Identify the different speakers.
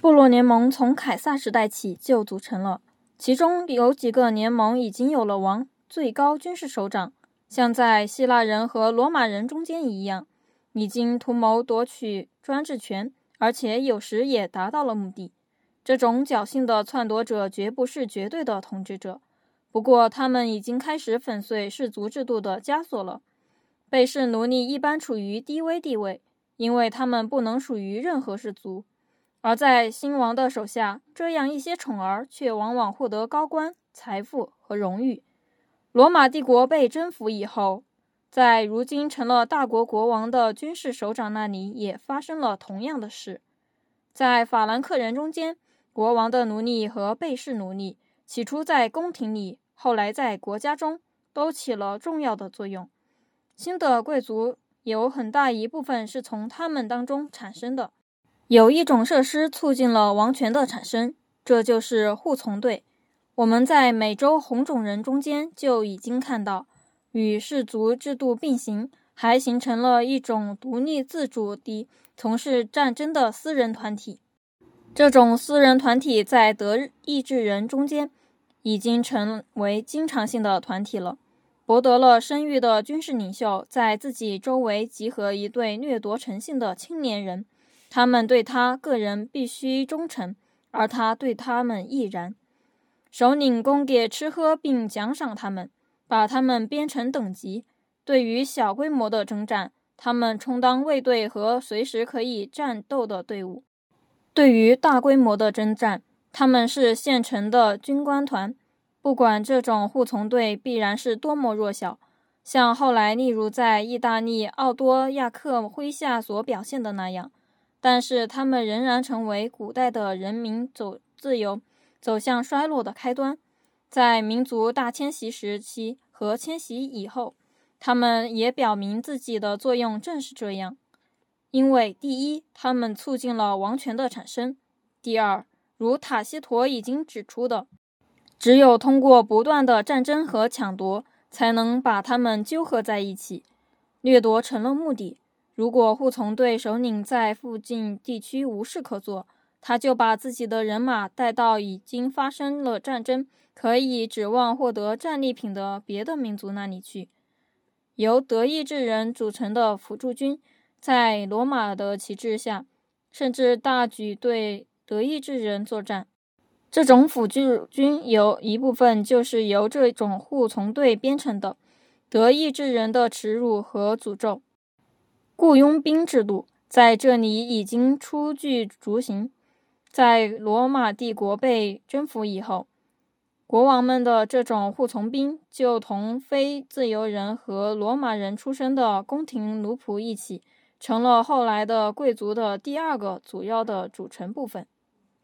Speaker 1: 部落联盟从凯撒时代起就组成了，其中有几个联盟已经有了王，最高军事首长，像在希腊人和罗马人中间一样，已经图谋夺取专制权，而且有时也达到了目的。这种侥幸的篡夺者绝不是绝对的统治者，不过他们已经开始粉碎氏族制度的枷锁了。被氏奴隶一般处于低微地位，因为他们不能属于任何氏族。而在新王的手下，这样一些宠儿却往往获得高官、财富和荣誉。罗马帝国被征服以后，在如今成了大国国王的军事首长那里也发生了同样的事。在法兰克人中间，国王的奴隶和被氏奴隶起初在宫廷里，后来在国家中都起了重要的作用。新的贵族有很大一部分是从他们当中产生的。有一种设施促进了王权的产生，这就是护从队。我们在美洲红种人中间就已经看到，与氏族制度并行，还形成了一种独立自主地从事战争的私人团体。这种私人团体在德意志人中间已经成为经常性的团体了。博得了声誉的军事领袖在自己周围集合一队掠夺诚信的青年人，他们对他个人必须忠诚，而他对他们亦然。首领供给吃喝并奖赏他们，把他们编成等级。对于小规模的征战，他们充当卫队和随时可以战斗的队伍。对于大规模的征战，他们是现成的军官团，不管这种护从队必然是多么弱小，像后来例如在意大利奥多亚克麾下所表现的那样，但是他们仍然成为古代的人民自由走向衰落的开端。在民族大迁徙时期和迁徙以后，他们也表明自己的作用正是这样。因为第一，他们促进了王权的产生；第二，如塔西佗已经指出的，只有通过不断的战争和抢夺，才能把他们纠合在一起。掠夺成了目的，如果护从队首领在附近地区无事可做，他就把自己的人马带到已经发生了战争，可以指望获得战利品的别的民族那里去。由德意志人组成的辅助军，在罗马的旗帜下，甚至大举对德意志人作战。这种辅助军有一部分就是由这种护从队编成的，德意志人的耻辱和诅咒。雇佣兵制度在这里已经初具雏形。在罗马帝国被征服以后，国王们的这种护从兵就同非自由人和罗马人出身的宫廷奴仆一起，成了后来的贵族的第二个主要的组成部分。